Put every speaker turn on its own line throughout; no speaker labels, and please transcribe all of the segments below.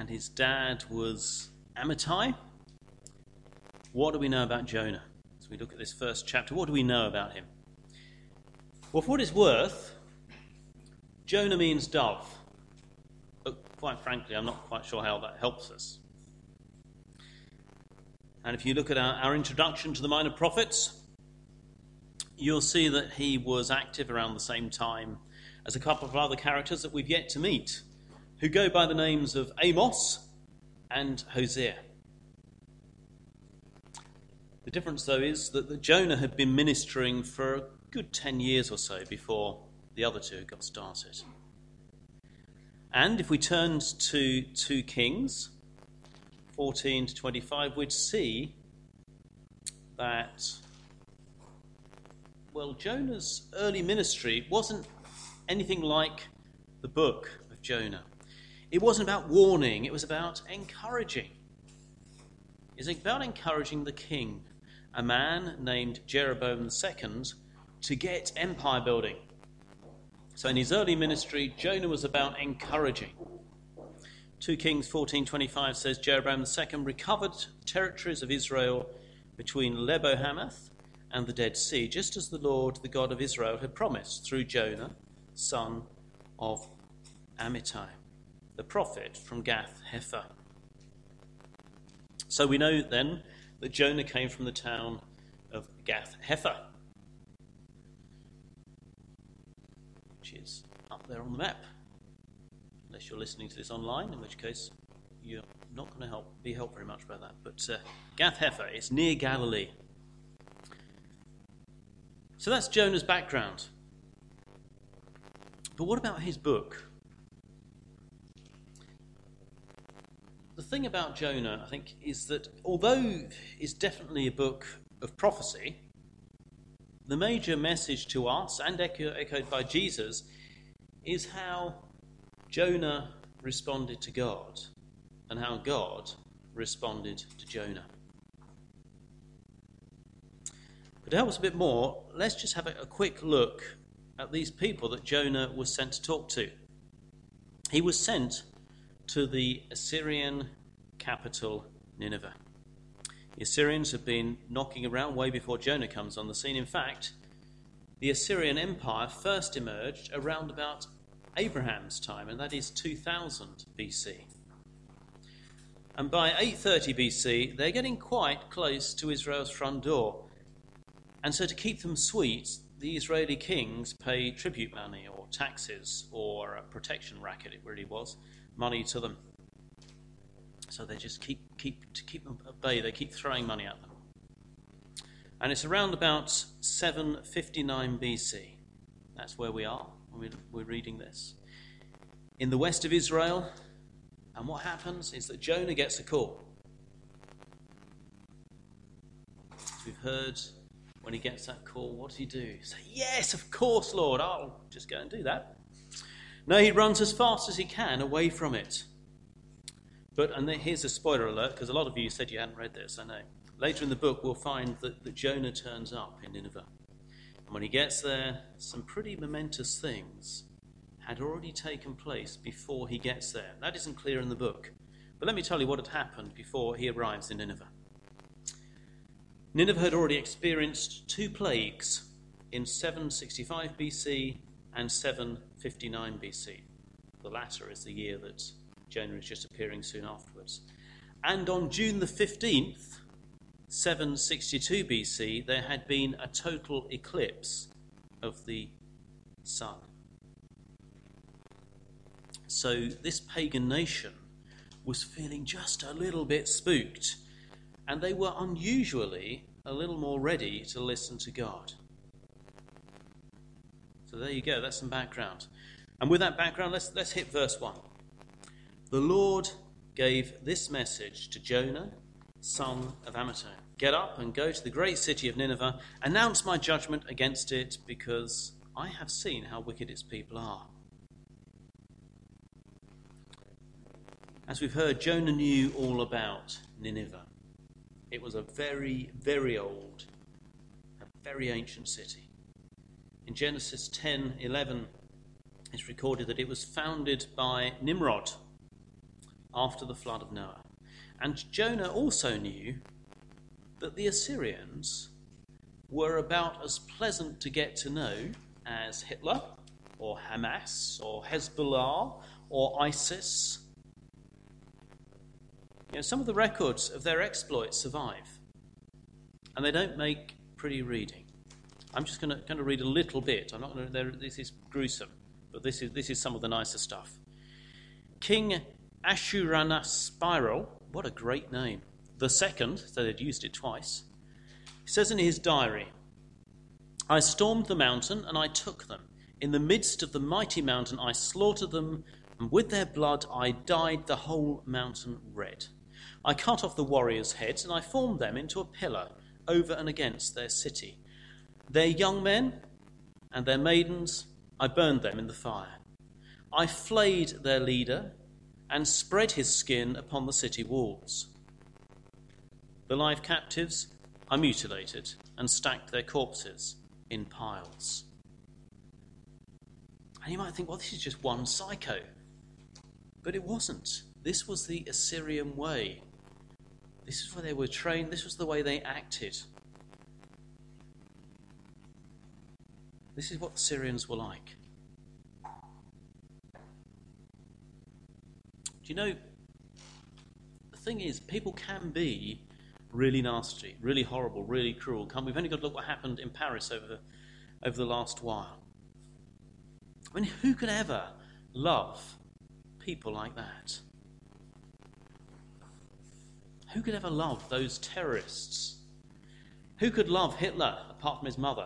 and his dad was Amittai. What do we know about Jonah? As we look at this first chapter, what do we know about him? Well, for what it's worth, Jonah means dove. But quite frankly, I'm not quite sure how that helps us. And if you look at our introduction to the Minor Prophets, you'll see that he was active around the same time as a couple of other characters that we've yet to meet, who go by the names of Amos and Hosea. The difference, though, is that Jonah had been ministering for a good 10 years or so before the other two got started. And if we turned to 2 Kings 14 to 25, we'd see that, well, Jonah's early ministry wasn't anything like the book of Jonah. It wasn't about warning, it was about encouraging. It's about encouraging the king, a man named Jeroboam II, to get empire building. So in his early ministry, Jonah was about encouraging. 2 Kings 14:25 says, Jeroboam II recovered the territories of Israel between Lebo-Hamath and the Dead Sea, just as the Lord, the God of Israel, had promised through Jonah, son of Amittai, the prophet from Gath-Hepher. So we know then that Jonah came from the town of Gath-Hepher, which is up there on the map, unless you're listening to this online, in which case you're not going to be helped very much by that. But Gath-Hepher is near Galilee. So that's Jonah's background. But what about his book? The thing about Jonah, I think, is that although it's definitely a book of prophecy, the major message to us, and echoed by Jesus, is how Jonah responded to God and how God responded to Jonah. But to help us a bit more, let's just have a quick look at these people that Jonah was sent to talk to. He was sent to the Assyrian capital, Nineveh. The Assyrians have been knocking around way before Jonah comes on the scene. In fact, the Assyrian Empire first emerged around about Abraham's time, and that is 2000 BC. And by 830 BC, they're getting quite close to Israel's front door. And so to keep them sweet, the Israeli kings pay tribute money or taxes or a protection racket, it really was, money to them. So they just keep them at bay, they keep throwing money at them. And it's around about 759 BC. That's where we are when we're reading this. In the west of Israel, and what happens is that Jonah gets a call. As we've heard, when he gets that call, what does he do? He says, yes, of course, Lord, I'll just go and do that. No, he runs as fast as he can away from it. And here's a spoiler alert, because a lot of you said you hadn't read this, I know. Later in the book, we'll find that Jonah turns up in Nineveh. And when he gets there, some pretty momentous things had already taken place before he gets there. That isn't clear in the book. But let me tell you what had happened before he arrives in Nineveh. Nineveh had already experienced 2 plagues in 765 BC and 759 BC. The latter is the year that Jonah is just appearing soon afterwards. And on June the 15th, 762 BC, there had been a total eclipse of the sun. So this pagan nation was feeling just a little bit spooked, and they were unusually a little more ready to listen to God. So there you go, that's some background. And with that background, let's hit verse 1. The Lord gave this message to Jonah, son of Amittai. Get up and go to the great city of Nineveh, announce my judgment against it, because I have seen how wicked its people are. As we've heard, Jonah knew all about Nineveh. It was a very, very old, a very ancient city. In Genesis 10:11, it's recorded that it was founded by Nimrod. after the flood of Noah. And Jonah also knew that the Assyrians were about as pleasant to get to know as Hitler or Hamas or Hezbollah or ISIS. Some of the records of their exploits survive, and they don't make pretty reading. I'm just going to read a little bit. I'm not going to. This is gruesome, but this is some of the nicer stuff. King Ashurbanipal, what a great name, the second, so they'd used it twice, he says in his diary, "I stormed the mountain and I took them. In the midst of the mighty mountain I slaughtered them, and with their blood I dyed the whole mountain red. I cut off the warriors' heads and I formed them into a pillar over and against their city. Their young men and their maidens, I burned them in the fire. I flayed their leader and spread his skin upon the city walls. The live captives I mutilated and stacked their corpses in piles." And you might think, well, this is just one psycho. But it wasn't. This was the Assyrian way. This is where they were trained. This was the way they acted. This is what the Syrians were like. Do you know, the thing is, people can be really nasty, really horrible, really cruel. We've only got to look what happened in Paris over the last while. I mean, who could ever love people like that? Who could ever love those terrorists? Who could love Hitler apart from his mother?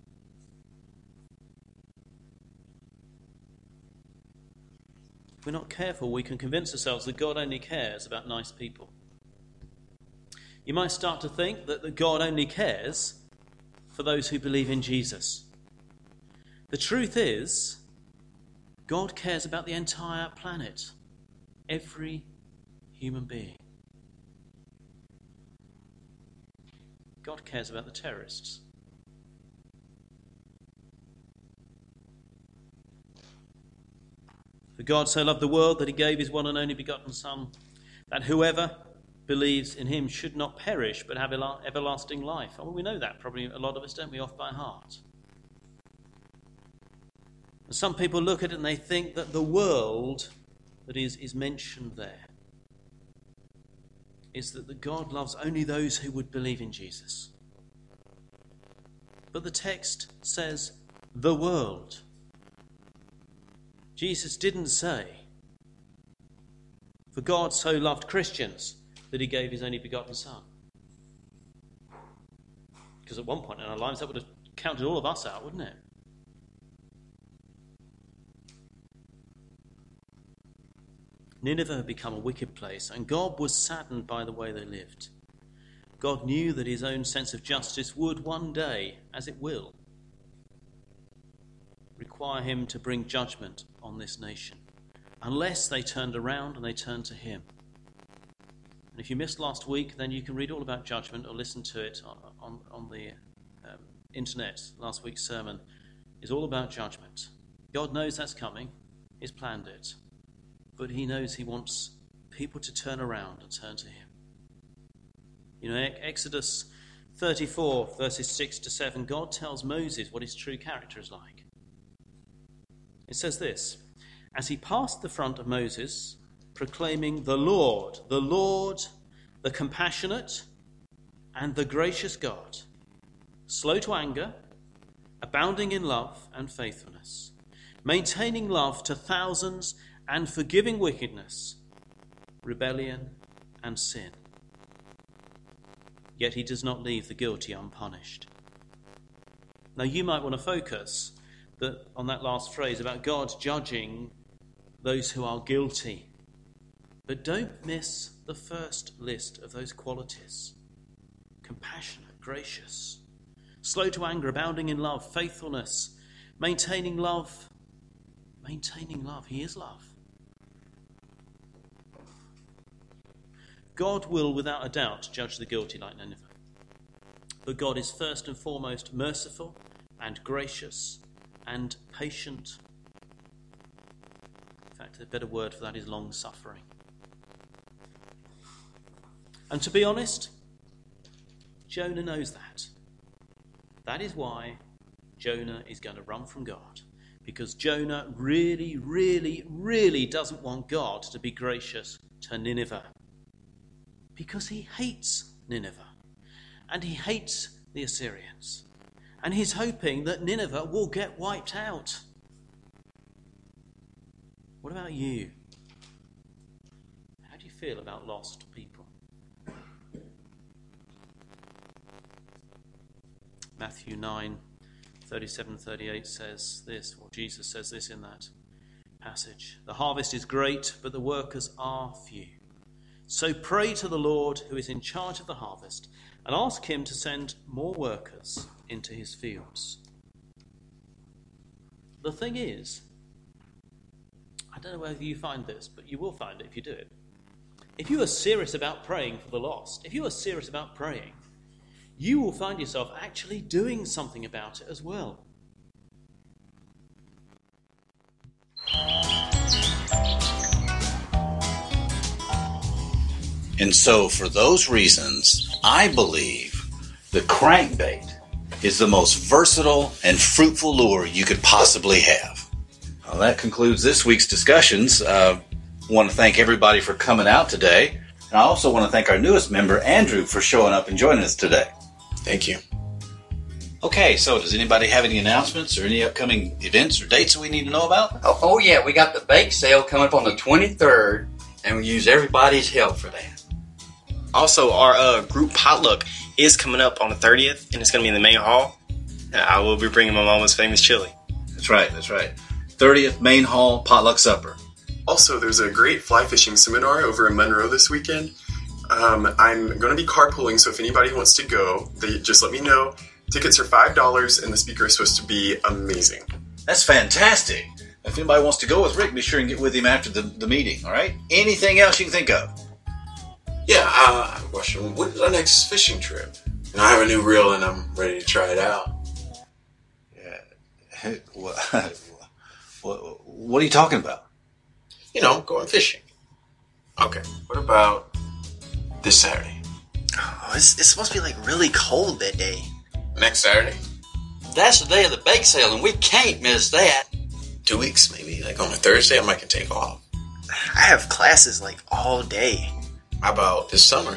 If we're not careful, we can convince ourselves that God only cares about nice people. You might start to think that God only cares for those who believe in Jesus. The truth is, God cares about the entire planet, every human being. God cares about the terrorists. For God so loved the world that he gave his one and only begotten Son, that whoever believes in him should not perish but have everlasting life. Oh, well, we know that, probably a lot of us, don't we, off by heart. And some people look at it and they think that the world that is mentioned there is that God loves only those who would believe in Jesus. But the text says the world. Jesus didn't say, for God so loved Christians that he gave his only begotten Son. Because at one point in our lives that would have counted all of us out, wouldn't it? Nineveh had become a wicked place, and God was saddened by the way they lived. God knew that his own sense of justice would one day, as it will, require him to bring judgment on this nation, unless they turned around and they turned to him. And if you missed last week, then you can read all about judgment or listen to it on the internet. Last week's sermon is all about judgment. God knows that's coming. He's planned it. But he knows he wants people to turn around and turn to him. You know, Exodus 34, verses 6 to 7, God tells Moses what his true character is like. It says this, "As he passed the front of Moses, proclaiming the Lord, the compassionate and the gracious God, slow to anger, abounding in love and faithfulness, maintaining love to thousands and forgiving wickedness, rebellion and sin. Yet he does not leave the guilty unpunished." Now you might want to focus on that last phrase about God judging those who are guilty. But don't miss the first list of those qualities. Compassionate, gracious, slow to anger, abounding in love, faithfulness, maintaining love. Maintaining love. He is love. God will, without a doubt, judge the guilty like Nineveh. But God is first and foremost merciful and gracious and patient. In fact, a better word for that is long-suffering. And to be honest, Jonah knows that. That is why Jonah is going to run from God. Because Jonah really, really, really doesn't want God to be gracious to Nineveh. Because he hates Nineveh. And he hates the Assyrians. And he's hoping that Nineveh will get wiped out. What about you? How do you feel about lost people? Matthew 9:37-38 says this, or Jesus says this in that passage. The harvest is great, but the workers are few. So pray to the Lord who is in charge of the harvest and ask him to send more workers into his fields. The thing is, I don't know whether you find this, but you will find it if you do it. If you are serious about praying for the lost, if you are serious about praying, you will find yourself actually doing something about it as well.
And so, for those reasons, I believe the crankbait is the most versatile and fruitful lure you could possibly have. Well, that concludes this week's discussions. I want to thank everybody for coming out today. And I also want to thank our newest member, Andrew, for showing up and joining us today.
Thank you.
Okay, so does anybody have any announcements or any upcoming events or dates that we need to know about?
Oh yeah, we got the bake sale coming up on the 23rd, and we use everybody's help for that.
Also, our group potluck is coming up on the 30th, and it's going to be in the main hall. And I will be bringing my mama's famous chili.
That's right. 30th Main Hall Potluck Supper.
Also, there's a great fly fishing seminar over in Monroe this weekend. I'm going to be carpooling, so if anybody wants to go, they just let me know. Tickets are $5, and the speaker is supposed to be amazing.
That's fantastic. If anybody wants to go with Rick, be sure and get with him after the meeting, all right? Anything else you can think of?
Yeah, I have a question. When is our next fishing trip? I have a new reel, and I'm ready to try it out.
Yeah. What are you talking about?
Going fishing. Okay, what about this Saturday?
Oh, it's supposed to be really cold that day.
Next Saturday?
That's the day of the bake sale, and we can't miss that.
2 weeks, maybe. On a Thursday, I might can take off.
I have classes all day.
How about this summer?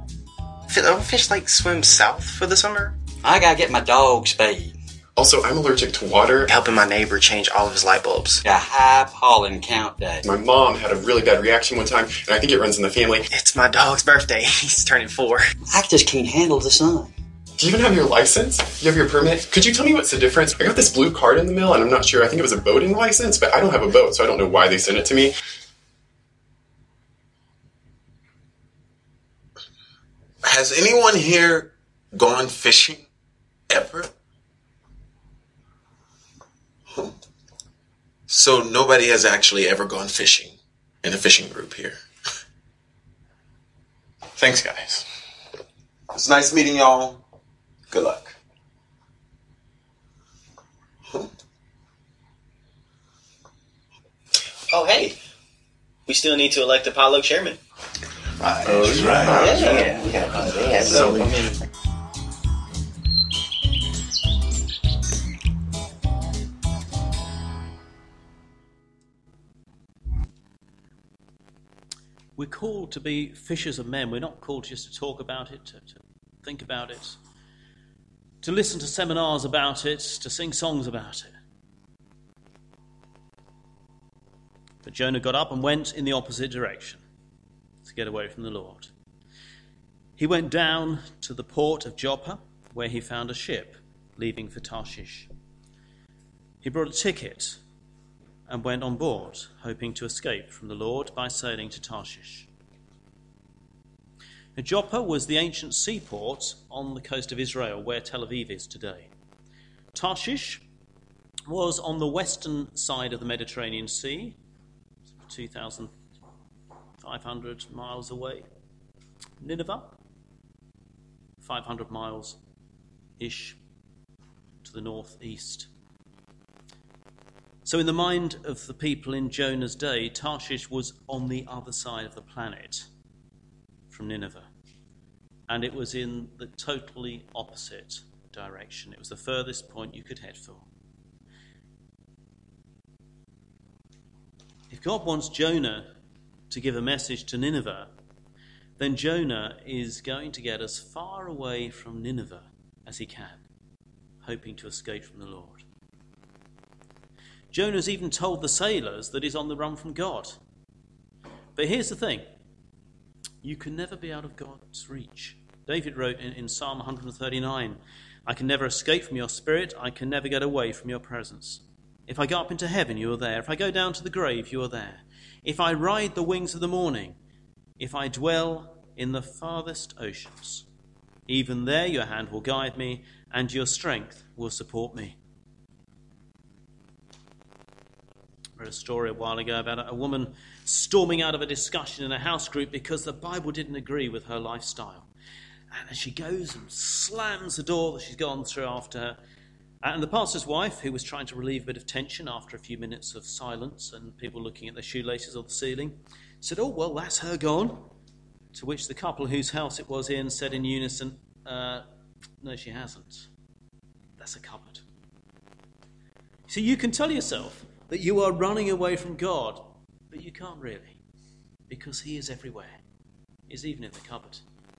Fish swim south for the summer.
I gotta get my dog spayed.
Also, I'm allergic to water.
Helping my neighbor change all of his light bulbs.
A high pollen count day.
My mom had a really bad reaction one time, and I think it runs in the family.
It's my dog's birthday. He's turning 4.
I just can't handle the sun.
Do you even have your license? You have your permit? Could you tell me what's the difference? I got this blue card in the mail, and I'm not sure. I think it was a boating license, but I don't have a boat, so I don't know why they sent it to me.
Has anyone here gone fishing ever? So nobody has actually ever gone fishing in a fishing group here. Thanks, guys. It's nice meeting y'all. Good luck.
Oh, hey. We still need to elect a potluck chairman.
Right.
Yeah. So,
we're called to be fishers of men. We're not called just to talk about it, to think about it, to listen to seminars about it, to sing songs about it. But Jonah got up and went in the opposite direction to get away from the Lord. He went down to the port of Joppa, where he found a ship leaving for Tarshish. He brought a ticket and went on board, hoping to escape from the Lord by sailing to Tarshish. Now, Joppa was the ancient seaport on the coast of Israel, where Tel Aviv is today. Tarshish was on the western side of the Mediterranean Sea, 2,500 miles away. Nineveh, 500 miles-ish to the northeast. So in the mind of the people in Jonah's day, Tarshish was on the other side of the planet from Nineveh. and it was in the totally opposite direction. It was the furthest point you could head for. If God wants Jonah to give a message to Nineveh, then Jonah is going to get as far away from Nineveh as he can, hoping to escape from the Lord. Jonah's even told the sailors that he's on the run from God. But here's the thing. You can never be out of God's reach. David wrote in Psalm 139, I can never escape from your spirit. I can never get away from your presence. If I go up into heaven, you are there. If I go down to the grave, you are there. If I ride the wings of the morning, if I dwell in the farthest oceans, even there your hand will guide me and your strength will support me. I read a story a while ago about a woman storming out of a discussion in a house group because the Bible didn't agree with her lifestyle. And she goes and slams the door that she's gone through after her. And the pastor's wife, who was trying to relieve a bit of tension after a few minutes of silence and people looking at their shoelaces or the ceiling, said, oh, well, that's her gone. To which the couple whose house it was in said in unison, no, she hasn't. That's a cupboard. So you can tell yourself that you are running away from God, but you can't really, because he is everywhere. He's even in the cupboard.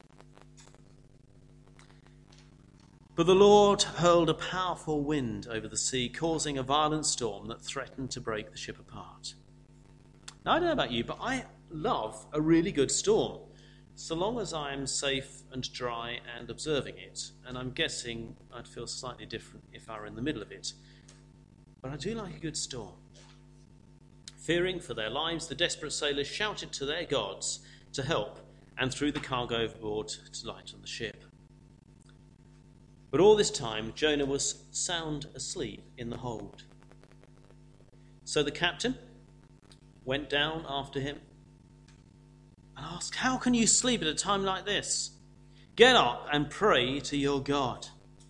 But the Lord hurled a powerful wind over the sea, causing a violent storm that threatened to break the ship apart. Now, I don't know about you, but I love a really good storm, so long as I'm safe and dry and observing it. And I'm guessing I'd feel slightly different if I were in the middle of it. But I do like a good storm. Fearing for their lives, the desperate sailors shouted to their gods to help and threw the cargo overboard to light on the ship. But all this time, Jonah was sound asleep in the hold. So the captain went down after him and asked, how can you sleep at a time like this? Get up and pray to your God.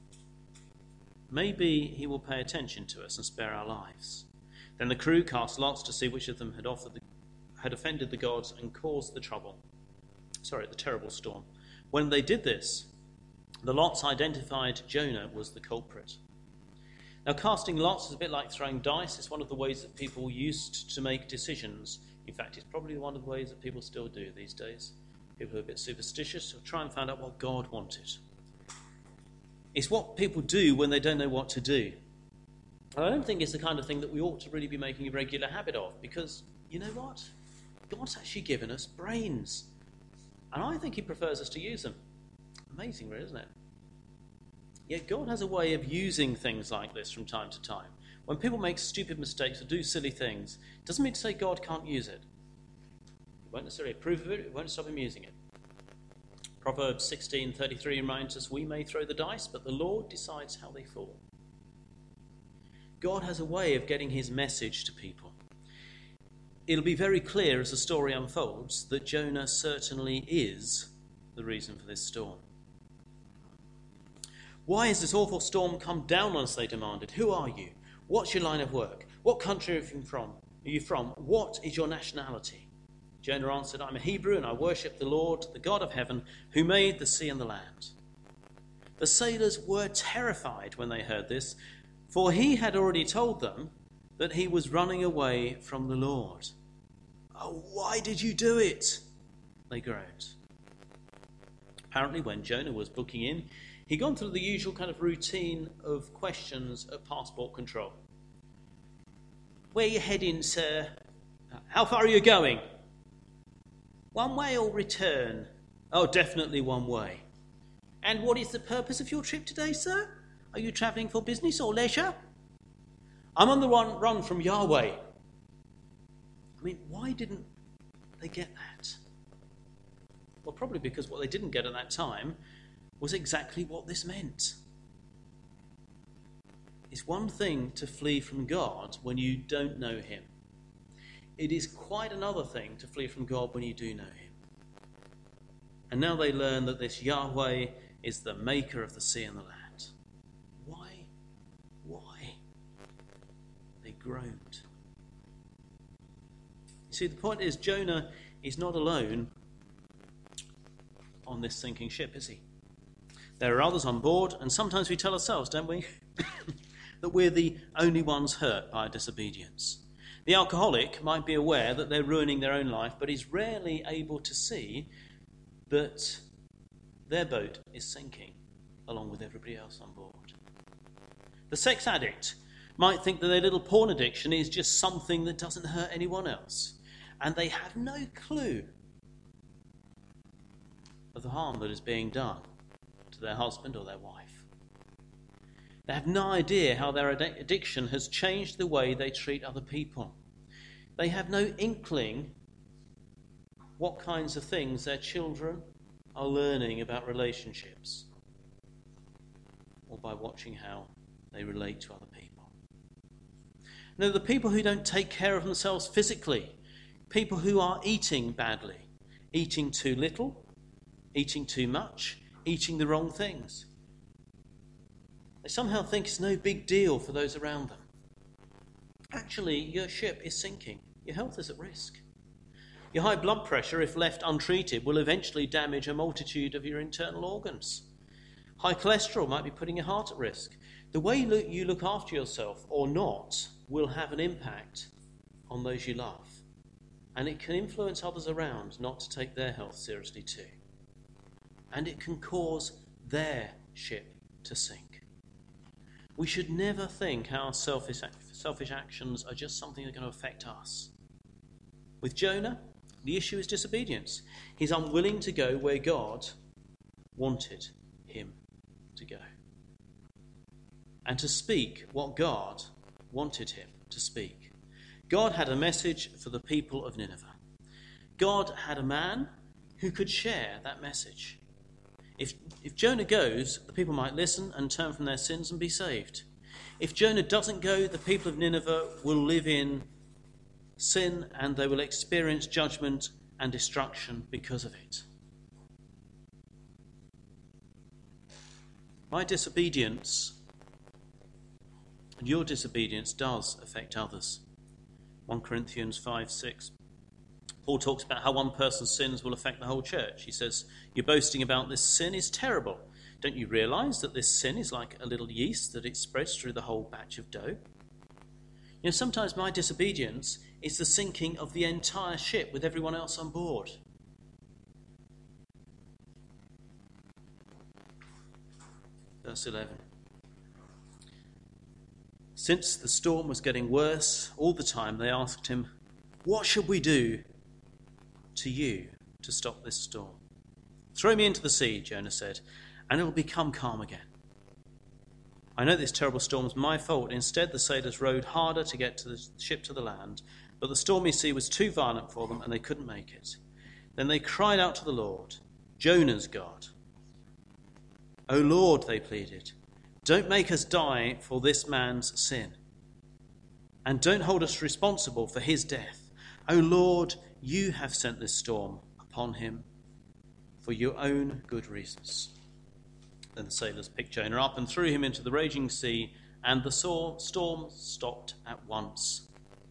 Maybe he will pay attention to us and spare our lives. Then the crew cast lots to see which of them had offended the gods and caused the terrible storm. When they did this, the lots identified Jonah was the culprit. Now, casting lots is a bit like throwing dice. It's one of the ways that people used to make decisions. In fact, it's probably one of the ways that people still do these days. People are a bit superstitious will try and find out what God wanted. It's what people do when they don't know what to do. I don't think it's the kind of thing that we ought to really be making a regular habit of, because, you know what? God's actually given us brains. And I think he prefers us to use them. Amazing, really, isn't it? Yet God has a way of using things like this from time to time. When people make stupid mistakes or do silly things, it doesn't mean to say God can't use it. He won't necessarily approve of it, it won't stop him using it. Proverbs 16:33 reminds us, we may throw the dice, but the Lord decides how they fall. God has a way of getting his message to people. It'll be very clear as the story unfolds that Jonah certainly is the reason for this storm. Why has this awful storm come down on us, they demanded. Who are you? What's your line of work? What country are you from? What is your nationality? Jonah answered, I'm a Hebrew and I worship the Lord, the God of heaven, who made the sea and the land. The sailors were terrified when they heard this, for he had already told them that he was running away from the Lord. Oh, why did you do it? They groaned. Apparently, when Jonah was booking in, he'd gone through the usual kind of routine of questions at passport control. Where are you heading, sir? How far are you going? One way or return? Oh, definitely one way. And what is the purpose of your trip today, sir? Are you travelling for business or leisure? I'm on the run from Yahweh. I mean, why didn't they get that? Well, probably because what they didn't get at that time was exactly what this meant. It's one thing to flee from God when you don't know him. It is quite another thing to flee from God when you do know him. And now they learn that this Yahweh is the maker of the sea and the land. Why? They groaned. You see, the point is Jonah is not alone on this sinking ship, is he? There are others on board, and sometimes we tell ourselves, don't we, that we're the only ones hurt by disobedience. The alcoholic might be aware that they're ruining their own life, but he's rarely able to see that their boat is sinking along with everybody else on board. The sex addict might think that their little porn addiction is just something that doesn't hurt anyone else, and they have no clue of the harm that is being done to their husband or their wife. They have no idea how their addiction has changed the way they treat other people. They have no inkling what kinds of things their children are learning about relationships, or by watching how they relate to other people. No, the people who don't take care of themselves physically, people who are eating badly, eating too little, eating too much, eating the wrong things. They somehow think it's no big deal for those around them. Actually, your ship is sinking. Your health is at risk. Your high blood pressure, if left untreated, will eventually damage a multitude of your internal organs. High cholesterol might be putting your heart at risk. The way you look after yourself or not will have an impact on those you love. And it can influence others around not to take their health seriously too. And it can cause their ship to sink. We should never think our selfish actions are just something that are going to affect us. With Jonah, the issue is disobedience. He's unwilling to go where God wanted him to go, and to speak what God wanted him to speak. God had a message for the people of Nineveh. God had a man who could share that message. If Jonah goes, the people might listen and turn from their sins and be saved. If Jonah doesn't go, the people of Nineveh will live in sin and they will experience judgment and destruction because of it. My disobedience and your disobedience does affect others. 1 Corinthians 5:6. Paul talks about how one person's sins will affect the whole church. He says, "Your boasting about this sin is terrible. Don't you realize that this sin is like a little yeast, that it spreads through the whole batch of dough?" You know, sometimes my disobedience is the sinking of the entire ship with everyone else on board. Verse 11. Since the storm was getting worse all the time, they asked him, "What should we do to you to stop this storm?" "Throw me into the sea," Jonah said, "and it will become calm again." "I know this terrible storm is my fault." Instead, the sailors rowed harder to get to the ship to the land, but the stormy sea was too violent for them and they couldn't make it. Then they cried out to the Lord, Jonah's God. "O Lord," they pleaded, "don't make us die for this man's sin, and don't hold us responsible for his death. O Lord, you have sent this storm upon him for your own good reasons." Then the sailors picked Jonah up and threw him into the raging sea, and the storm stopped at once.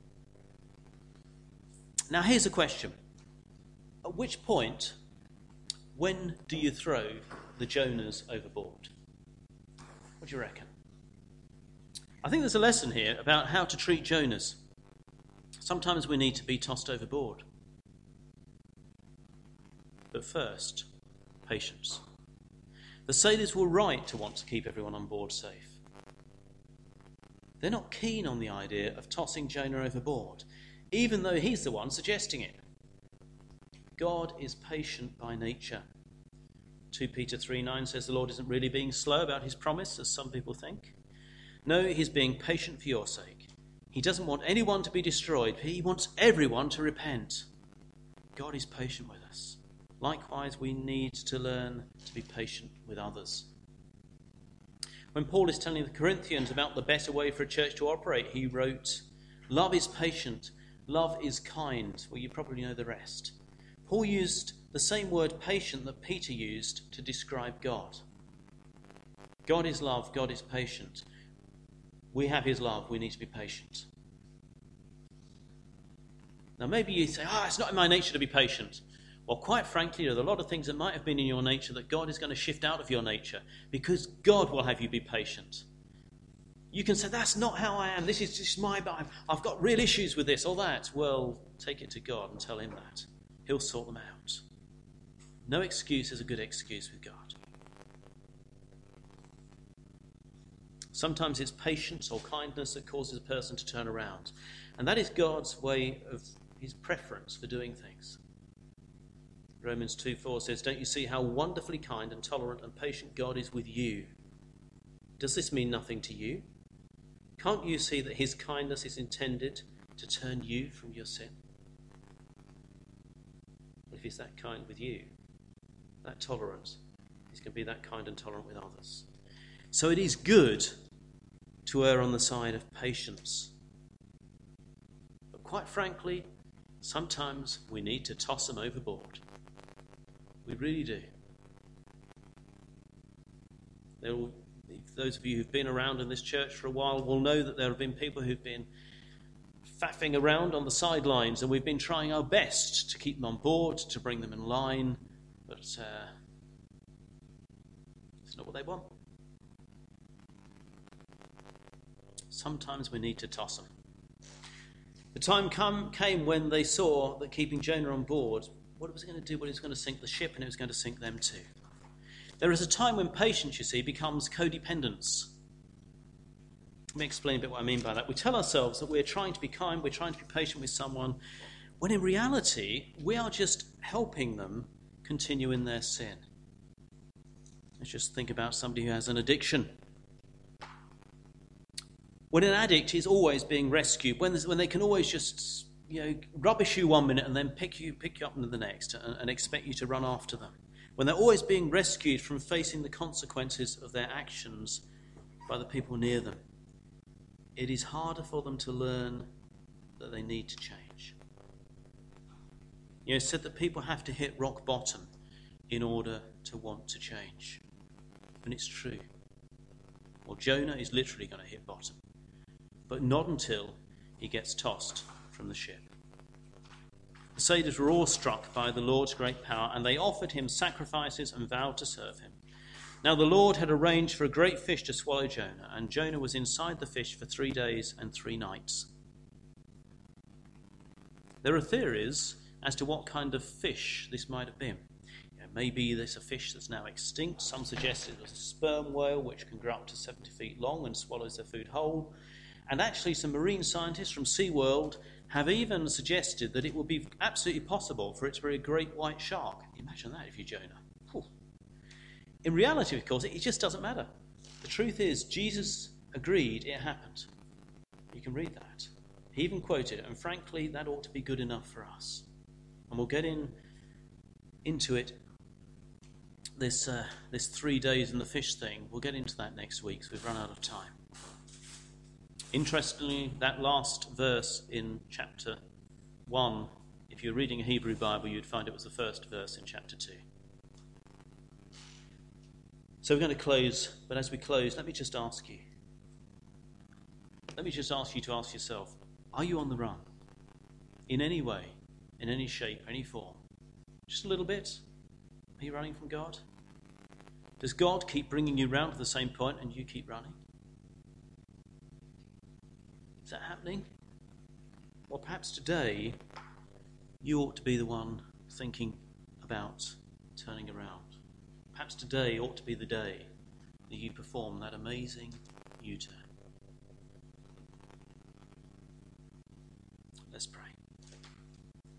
Now here's a question. At which point, when do you throw the Jonahs overboard? What do you reckon? I think there's a lesson here about how to treat Jonahs. Sometimes we need to be tossed overboard. But first, patience. The sailors were right to want to keep everyone on board safe. They're not keen on the idea of tossing Jonah overboard, even though he's the one suggesting it. God is patient by nature. 2 Peter 3:9 says the Lord isn't really being slow about his promise, as some people think. No, he's being patient for your sake. He doesn't want anyone to be destroyed, but he wants everyone to repent. God is patient with us. Likewise, we need to learn to be patient with others. When Paul is telling the Corinthians about the better way for a church to operate, he wrote, "Love is patient, love is kind." Well, you probably know the rest. Paul used the same word patient that Peter used to describe God. God is love, God is patient. We have his love, we need to be patient. Now maybe you say, it's not in my nature to be patient. Well, quite frankly, there are a lot of things that might have been in your nature that God is going to shift out of your nature because God will have you be patient. You can say, that's not how I am. This is just I've got real issues with this or that. Well, take it to God and tell him that. He'll sort them out. No excuse is a good excuse with God. Sometimes it's patience or kindness that causes a person to turn around. And that is God's way of his preference for doing things. Romans 2:4 says, don't you see how wonderfully kind and tolerant and patient God is with you? Does this mean nothing to you? Can't you see that his kindness is intended to turn you from your sin? If he's that kind with you, that tolerant, he's going to be that kind and tolerant with others. So it is good to err on the side of patience. But quite frankly, sometimes we need to toss them overboard. We really do. Those of you who've been around in this church for a while will know that there have been people who've been faffing around on the sidelines, and we've been trying our best to keep them on board, to bring them in line, but it's not what they want. Sometimes we need to toss them. The time came when they saw that keeping Jonah on board, what it was going to do, well, it was going to sink the ship and it was going to sink them too. There is a time when patience, you see, becomes codependence. Let me explain a bit what I mean by that. We tell ourselves that we're trying to be kind, we're trying to be patient with someone, when in reality, we are just helping them continue in their sin. Let's just think about somebody who has an addiction. When an addict is always being rescued, when they can always just rubbish you one minute and then pick you up in the next and expect you to run after them. When they're always being rescued from facing the consequences of their actions by the people near them, it is harder for them to learn that they need to change. It's said that people have to hit rock bottom in order to want to change. And it's true. Well, Jonah is literally going to hit bottom, but not until he gets tossed from the ship. The sailors were awestruck by the Lord's great power, and they offered him sacrifices and vowed to serve him. Now the Lord had arranged for a great fish to swallow Jonah, and Jonah was inside the fish for 3 days and 3 nights. There are theories as to what kind of fish this might have been. Maybe there's a fish that's now extinct. Some suggest it was a sperm whale which can grow up to 70 feet long and swallows their food whole. And actually some marine scientists from SeaWorld have even suggested that it would be absolutely possible for it to be a great white shark. Imagine that if you're Jonah. Whew. In reality, of course, it just doesn't matter. The truth is, Jesus agreed it happened. You can read that. He even quoted it, and frankly, that ought to be good enough for us. And we'll get into it, this 3 days in the fish thing. We'll get into that next week, so we've run out of time. Interestingly, that last verse in chapter 1, if you're reading a Hebrew Bible, you'd find it was the first verse in chapter 2. So we're going to close, but as we close, let me just ask you to ask yourself, are you on the run? In any way, in any shape, any form? Just a little bit? Are you running from God? Does God keep bringing you round to the same point and you keep running? Is that happening? Well, perhaps today you ought to be the one thinking about turning around. Perhaps today ought to be the day that you perform that amazing U-turn. Let's pray.